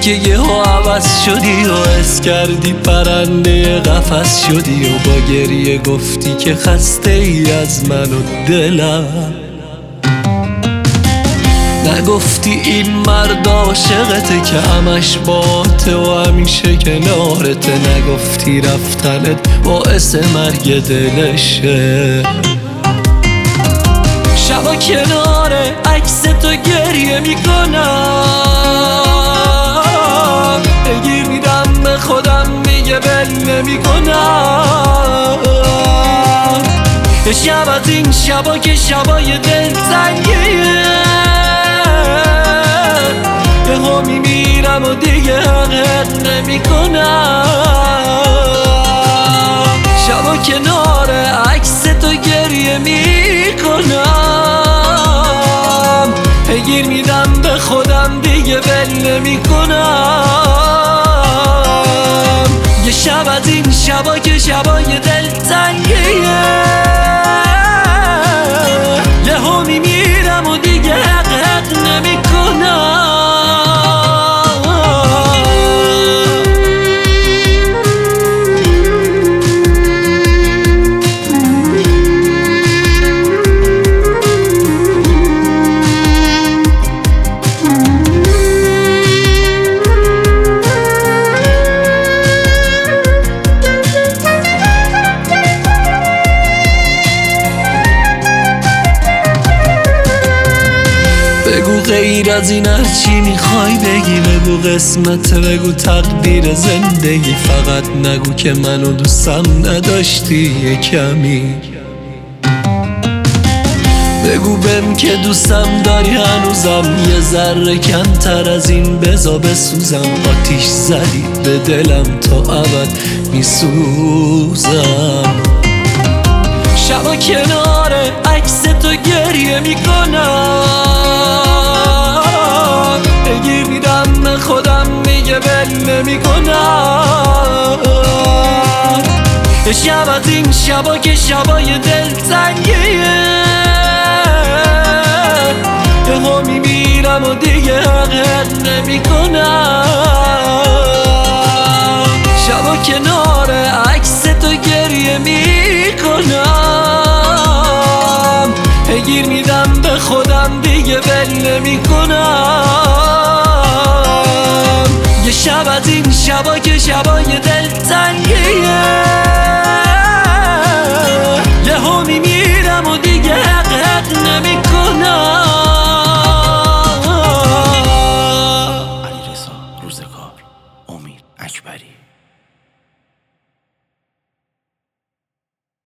که یهو عوض شدی و حس کردی پرنده قفس شدی و با گریه گفتی که خسته ای از من و دلم. نگفتی این مرد عاشقته که همش باته و همیشه کنارته. نگفتی رفتنت باعث مرگ دلشه. شبا کنار عکس تو گریه میکنم، بگیر میرم به خودم دیگه ول نمیکنم. شب از این شبا که شبای دلتنگیه، یهو میمیرم و دیگه حقیقت نمیکنم. شبا کنار عکس تو گریه میکنم، بگیر میدم به خودم دیگه ول نمیکنم. یه شب از این شبا که شبای دلتنگیه، یهو میمیرم و دیگه حقیقت نمیکنم. بگو غیر از این هرچی میخوای بگی، بگو قسمت، بگو تقدیر زندگی. فقط نگو که منو دوستم نداشتی یه کمی. بگو بهم که دوستم داری هنوزم، یه ذره کمتر از این بزا بسوزم. آتیش زدی به دلم تا ابد میسوزم. شبا کنار عکس تو گریه میکنم، بگیر میدم به خودم دیگه ول نمیکنم. شب از این شبا که شبای دلتنگیه، یهو میمیرم و دیگه حقیقت نمیکنم. شبا کنار عکس تو گریه میکنم، بگیر میدم به خودم دیگه ول نمیکنم. یه شب از این شبا که شبای دلتنگیه،